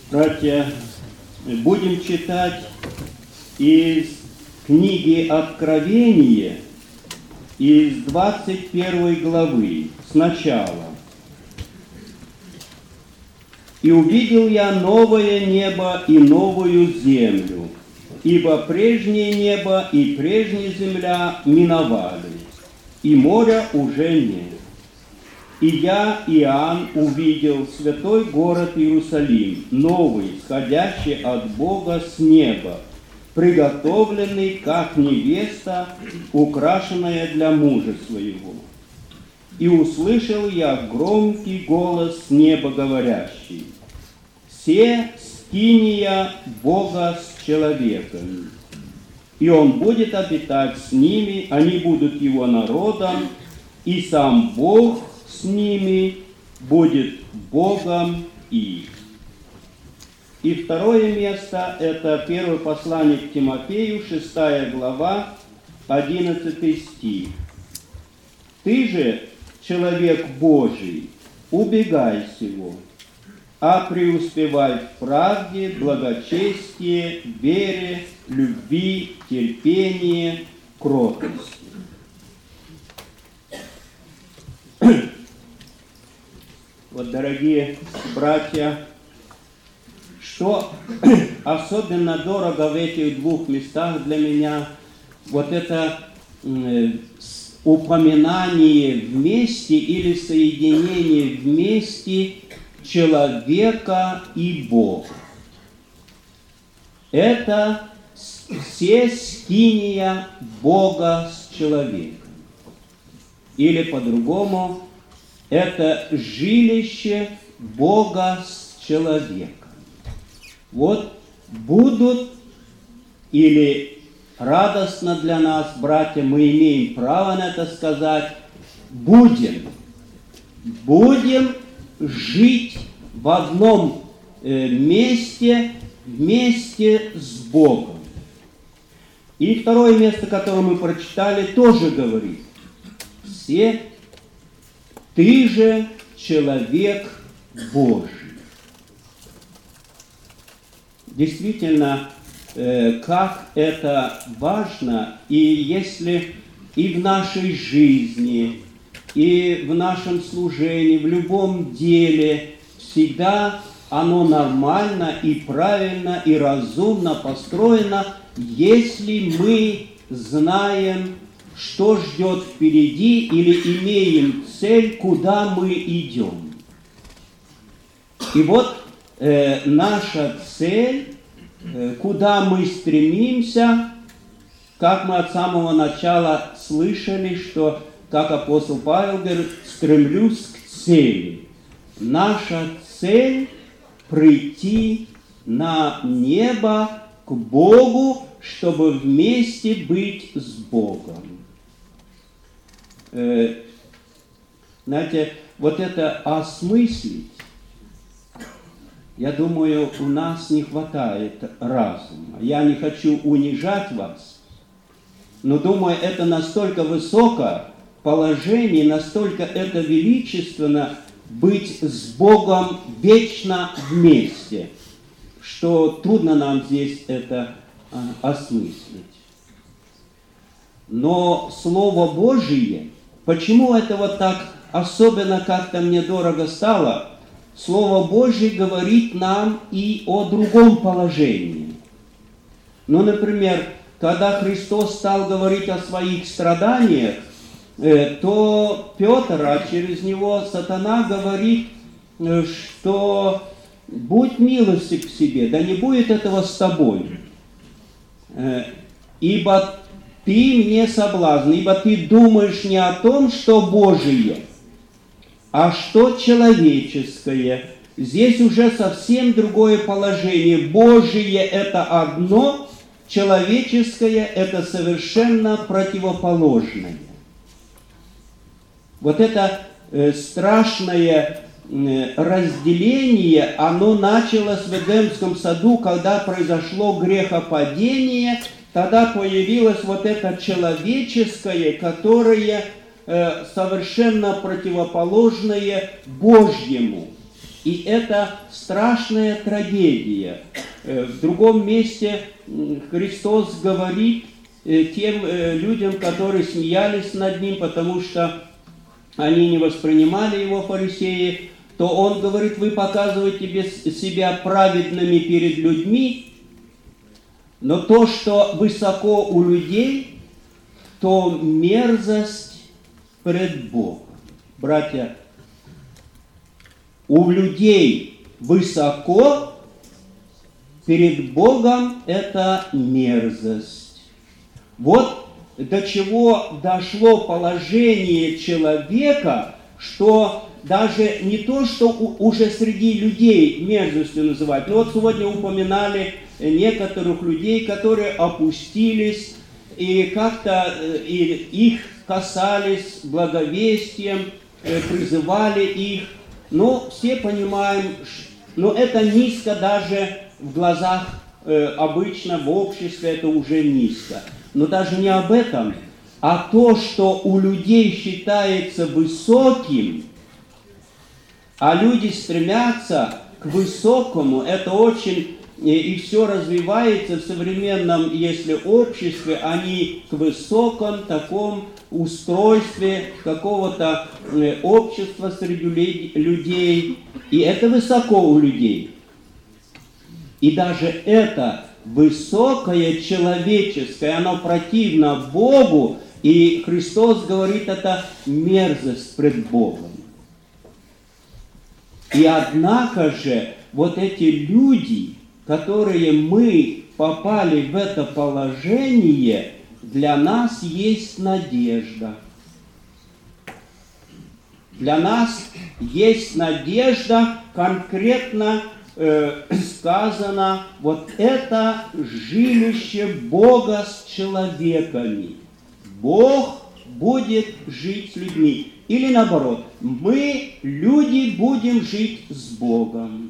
Братья, будем читать из книги Откровения, из 21 главы, сначала. «И увидел я новое небо и новую землю, ибо прежнее небо и прежняя земля миновали, и моря уже нет. И я, Иоанн, увидел святой город Иерусалим, новый, сходящий от Бога с неба, приготовленный, как невеста, украшенная для мужа своего. И услышал я громкий голос с неба говорящий: «Се скиния Бога с человеком, и Он будет обитать с ними, они будут Его народом, и сам Бог с ними будет Богом их». И второе место – это первое послание к Тимофею, 6 глава, 11 стих. «Ты же, человек Божий, убегай сего, а преуспевай в правде, благочестии, вере, любви, терпении, кротости». Вот, дорогие братья, что особенно дорого в этих двух местах для меня, вот это упоминание вместе или соединение вместе человека и Бога. Это се скиния Бога с человеком. Или по-другому, это жилище Бога с человеком. Вот будут, или радостно для нас, братья, мы имеем право на это сказать, будем жить в одном месте, вместе с Богом. И второе место, которое мы прочитали, тоже говорит: «Все ты же человек Божий». Действительно, как это важно, и если и в нашей жизни, и в нашем служении, в любом деле, всегда оно нормально и правильно и разумно построено, если мы знаем, что ждет впереди, или имеем цель, куда мы идем. И вот наша цель, куда мы стремимся, как мы от самого начала слышали, что, как апостол Павел говорит, стремлюсь к цели. Наша цель – прийти на небо к Богу, чтобы вместе быть с Богом. Знаете, вот это осмыслить, я думаю, у нас не хватает разума. Я не хочу унижать вас, но думаю, это настолько высокое положение, настолько это величественно быть с Богом вечно вместе, что трудно нам здесь это осмыслить. Но Слово Божие, почему это вот так особенно как-то мне дорого стало? Слово Божие говорит нам и о другом положении. Ну, например, когда Христос стал говорить о своих страданиях, то Петр, а через него сатана говорит, что будь милостив к себе, да не будет этого с тобой. Ибо ты мне соблазн, ибо ты думаешь не о том, что Божие, а что человеческое. Здесь уже совсем другое положение. Божие – это одно, человеческое – это совершенно противоположное. Вот это страшное разделение, оно началось в Эдемском саду, когда произошло грехопадение. Тогда появилось вот это человеческое, которое совершенно противоположное Божьему. И это страшная трагедия. В другом месте Христос говорит тем людям, которые смеялись над Ним, потому что они не воспринимали Его, фарисеи, то Он говорит: вы показываете себя праведными перед людьми, но то, что высоко у людей, то мерзость пред Богом. Братья, у людей высоко, перед Богом это мерзость. Вот до чего дошло положение человека, что даже не то, что уже среди людей мерзостью называть, но вот сегодня упоминали некоторых людей, которые опустились, и как-то их касались благовестием, призывали их. Но все понимаем, но это низко даже в глазах обычно, в обществе это уже низко. Но даже не об этом, а то, что у людей считается высоким, а люди стремятся к высокому, это очень, и все развивается в современном, если обществе, они к высокому таком устройстве какого-то общества среди людей, и это высоко у людей. И даже это высокое человеческое, оно противно Богу, и Христос говорит, это мерзость пред Богом. И однако же вот эти люди, которые мы попали в это положение, для нас есть надежда. Для нас есть надежда, конкретно сказано, вот это жилище Бога с человеками. Бог будет жить с людьми. Или наоборот, мы, люди, будем жить с Богом.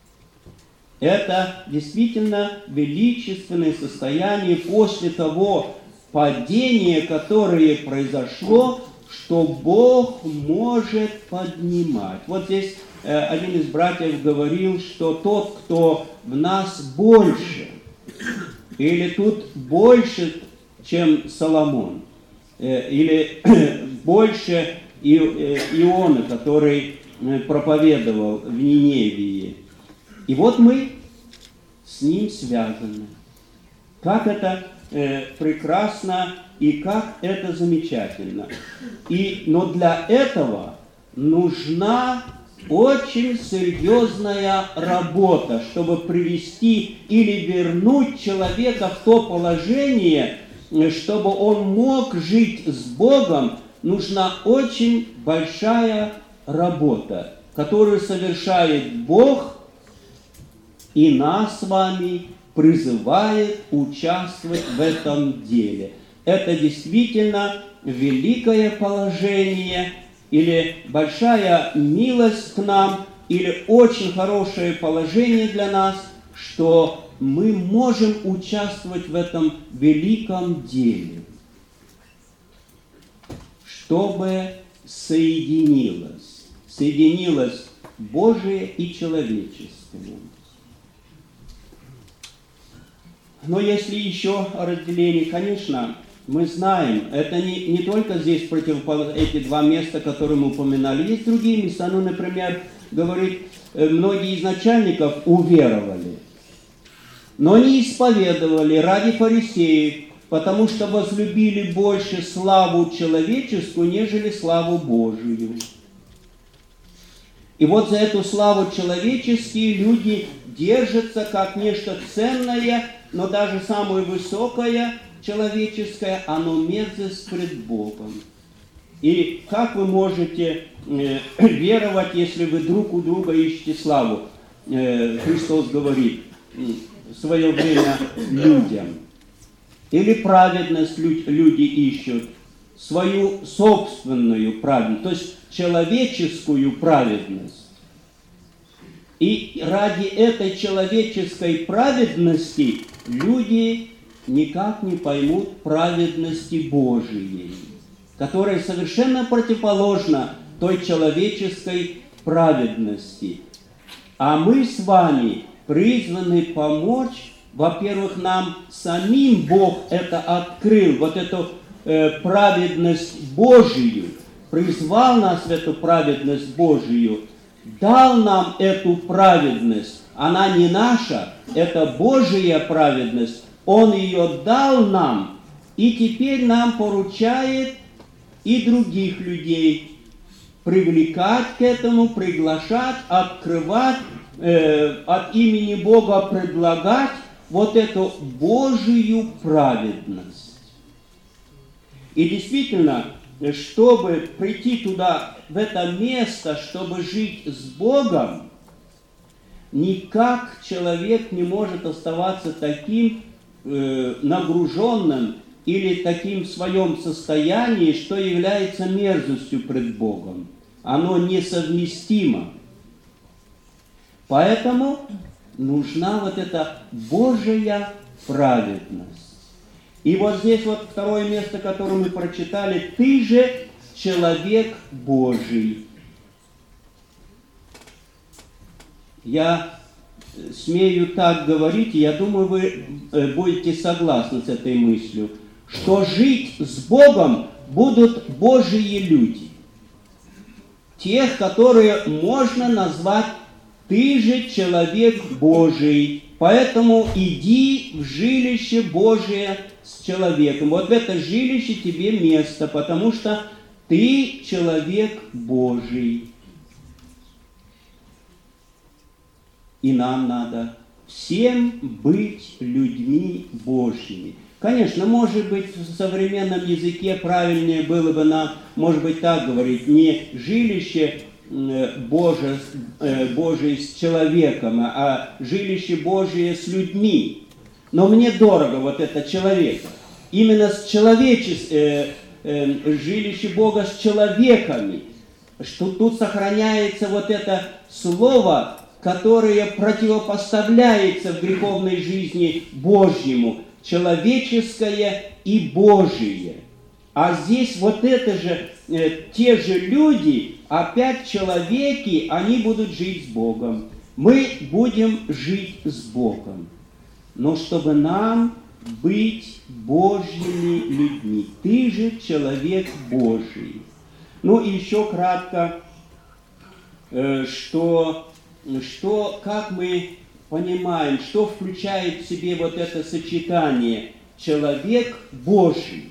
Это действительно величественное состояние после того падения, которое произошло, что Бог может поднимать. Вот здесь один из братьев говорил, что тот, кто в нас больше, или тут больше, чем Соломон, или больше Иона, который проповедовал в Ниневии. И вот мы с ним связаны. Как это прекрасно и как это замечательно. Но для этого нужна очень серьезная работа, чтобы привести или вернуть человека в то положение, чтобы он мог жить с Богом. Нужна очень большая работа, которую совершает Бог, и нас с вами призывает участвовать в этом деле. Это действительно великое положение, или большая милость к нам, или очень хорошее положение для нас, что мы можем участвовать в этом великом деле, чтобы соединилось Божие и человеческое. Но если еще о разделении, конечно, мы знаем, это не только здесь эти два места, которые мы упоминали, есть другие места. Ну, например, говорит, многие из начальников уверовали, но не исповедовали ради фарисеев, потому что возлюбили больше славу человеческую, нежели славу Божию. И вот за эту славу человеческие люди держатся как нечто ценное, но даже самое высокое человеческое, оно мерзость пред Богом. И как вы можете веровать, если вы друг у друга ищете славу? Христос говорит в свое время людям. Или праведность люди ищут, свою собственную праведность, то есть человеческую праведность. И ради этой человеческой праведности люди никак не поймут праведности Божией, которая совершенно противоположна той человеческой праведности. А мы с вами призваны помочь. Во-первых, нам самим Бог это открыл, вот эту праведность Божию, призвал нас в эту праведность Божию, дал нам эту праведность. Она не наша, это Божья праведность. Он ее дал нам, и теперь нам поручает и других людей привлекать к этому, приглашать, открывать, от имени Бога предлагать вот эту Божию праведность. И действительно, чтобы прийти туда, в это место, чтобы жить с Богом, никак человек не может оставаться таким нагруженным или таким в своем состоянии, что является мерзостью пред Богом. Оно несовместимо. Поэтому нужна вот эта Божия праведность. И вот здесь вот второе место, которое мы прочитали: «Ты же человек Божий». Я смею так говорить, и я думаю, вы будете согласны с этой мыслью, что жить с Богом будут Божьи люди. Тех, которые можно назвать «ты же человек Божий». Поэтому иди в жилище Божие с человеком. Вот в это жилище тебе место, потому что ты человек Божий. И нам надо всем быть людьми Божьими. Конечно, может быть, в современном языке правильнее было бы нам, может быть, так говорить, не жилище Божие с человеком, а жилище Божие с людьми. Но мне дорого вот это человек. Именно с жилище Бога с человеками. Что тут сохраняется вот это слово, которое противопоставляется в греховной жизни Божьему, человеческое и Божие. А здесь вот это же, те же люди, опять человеки, они будут жить с Богом. Мы будем жить с Богом. Но чтобы нам быть Божьими людьми. Ты же человек Божий. Ну и еще кратко, как мы понимаем, что включает в себе вот это сочетание «человек Божий».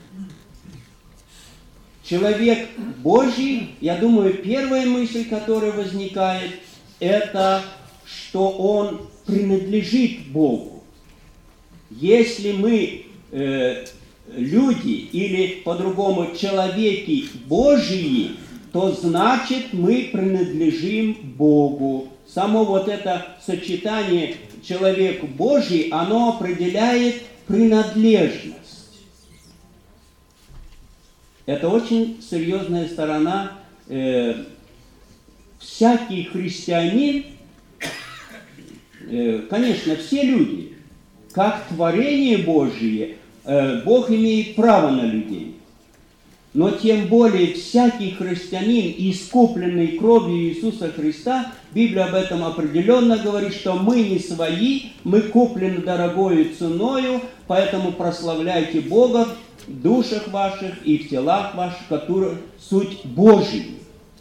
Человек Божий, я думаю, первая мысль, которая возникает, это, что он принадлежит Богу. Если мы люди, или по-другому человеки Божьи, то значит мы принадлежим Богу. Само вот это сочетание «человек Божий», оно определяет принадлежность. Это очень серьезная сторона. Всякий христианин, конечно, все люди, как творение Божие, Бог имеет право на людей. Но тем более всякий христианин, искупленный кровью Иисуса Христа, Библия об этом определенно говорит, что мы не свои, мы куплены дорогою ценою, поэтому прославляйте Бога в душах ваших и в телах ваших, которые суть Божьи.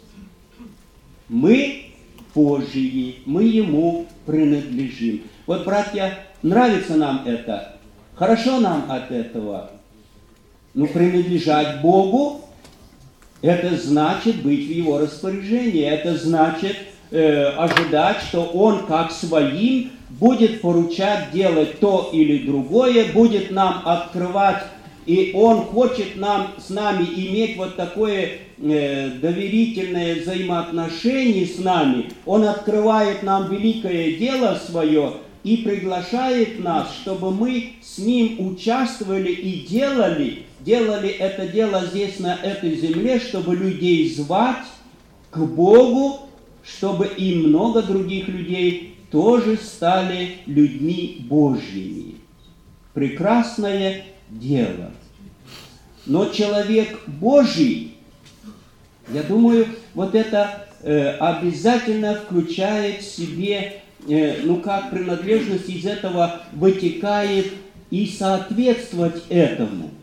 Мы Божьи, мы Ему принадлежим. Вот, братья, нравится нам это, хорошо нам от этого. Но принадлежать Богу, это значит быть в Его распоряжении, это значит ожидать, что Он как своим будет поручать делать то или другое, будет нам открывать, и Он хочет с нами иметь вот такое доверительное взаимоотношение с нами. Он открывает нам великое дело свое и приглашает нас, чтобы мы с Ним участвовали и делали это дело здесь, на этой земле, чтобы людей звать к Богу, чтобы и много других людей тоже стали людьми Божьими. Прекрасное дело. Но человек Божий, я думаю, вот это обязательно включает в себе, как принадлежность из этого вытекает и соответствовать этому.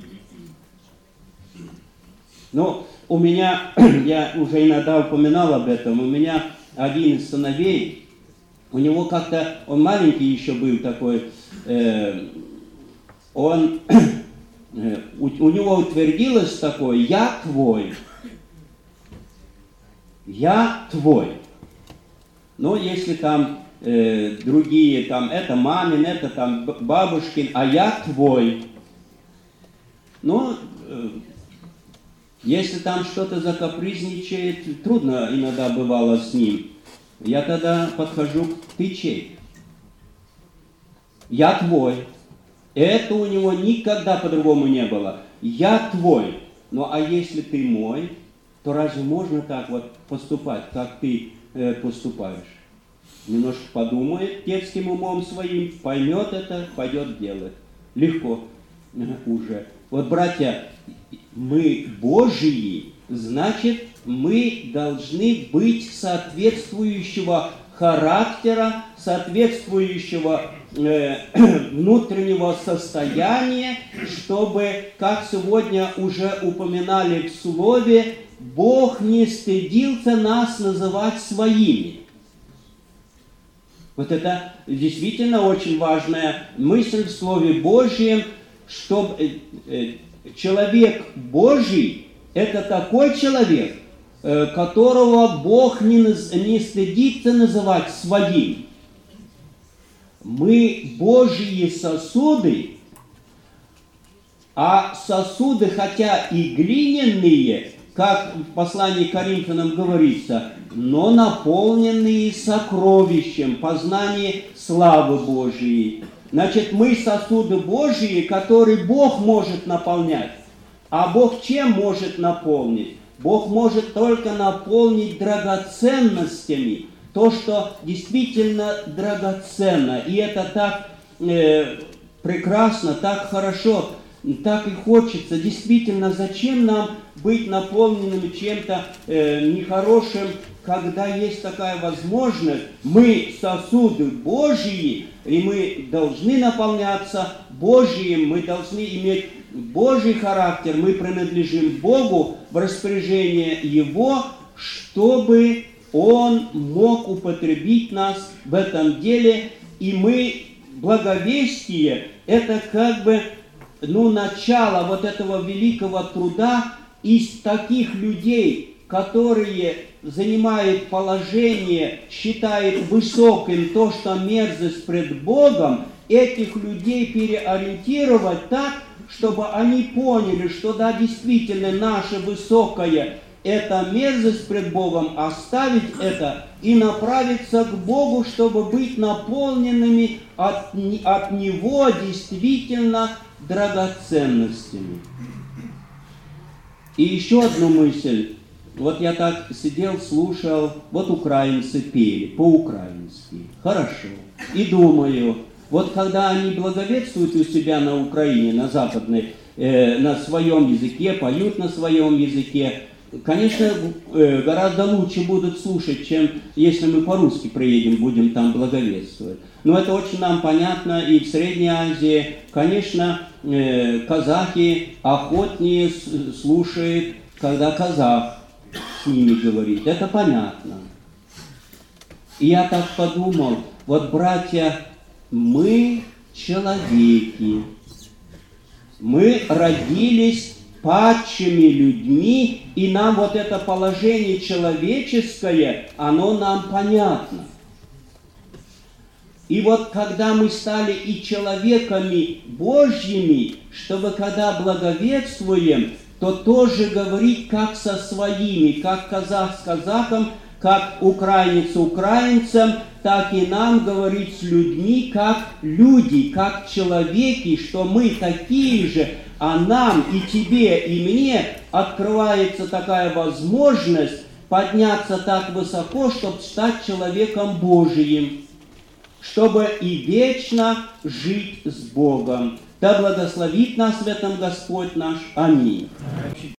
Но у меня, я уже иногда упоминал об этом, у меня один из сыновей, у него как-то, он маленький еще был такой, у него утвердилось такое: «Я твой». «Я твой». Но если там другие, там, это мамин, это там бабушкин, а я твой. Но если там что-то закапризничает, трудно иногда бывало с ним, я тогда подхожу: ты чей? Я твой. Это у него никогда по-другому не было. Я твой. Ну а если ты мой, то разве можно так вот поступать, как ты поступаешь? Немножко подумает детским умом своим, поймет это, пойдет делать. Легко уже. Вот, братья, мы Божьи, значит, мы должны быть соответствующего характера, соответствующего внутреннего состояния, чтобы, как сегодня уже упоминали в слове, Бог не стыдился нас называть своими. Вот это действительно очень важная мысль в Слове Божьем, что человек Божий – это такой человек, которого Бог не стыдится называть своим. Мы Божьи сосуды, а сосуды, хотя и глиняные, как в послании к Коринфянам говорится, но наполненные сокровищем, познание славы Божией. Значит, мы сосуды Божьи, которые Бог может наполнять. А Бог чем может наполнить? Бог может только наполнить драгоценностями, то, что действительно драгоценно. И это так прекрасно, так хорошо, так и хочется. Действительно, зачем нам быть наполненными чем-то нехорошим, когда есть такая возможность? Мы сосуды Божьи, и мы должны наполняться Божьим, мы должны иметь Божий характер, мы принадлежим Богу в распоряжение Его, чтобы Он мог употребить нас в этом деле. И мы, благовестие, это как бы начало вот этого великого труда. Из таких людей, которые занимают положение, считают высоким то, что мерзость пред Богом, этих людей переориентировать так, чтобы они поняли, что да, действительно, наше высокое – это мерзость пред Богом, оставить это и направиться к Богу, чтобы быть наполненными от Него действительно драгоценностями. И еще одну мысль. Вот я так сидел, слушал, вот украинцы пели по-украински. Хорошо. И думаю, вот когда они благовествуют у себя на Украине, на западной, на своем языке, поют на своем языке, конечно, гораздо лучше будут слушать, чем если мы по-русски приедем, будем там благовествовать. Но это очень нам понятно, и в Средней Азии, конечно, казахи охотнее слушают, когда казах с ними говорит. Это понятно. И я так подумал, вот, братья, мы человеки. Мы родились падшими людьми, и нам вот это положение человеческое, оно нам понятно. И вот когда мы стали и человеками Божьими, чтобы когда благовествуем, то тоже говорить как со своими, как казах с казахом, как украинец украинцем, так и нам говорить с людьми, как люди, как человеки, что мы такие же, а нам и тебе, и мне открывается такая возможность подняться так высоко, чтобы стать человеком Божиим, чтобы и вечно жить с Богом. Да благословит нас в этом Господь наш. Аминь.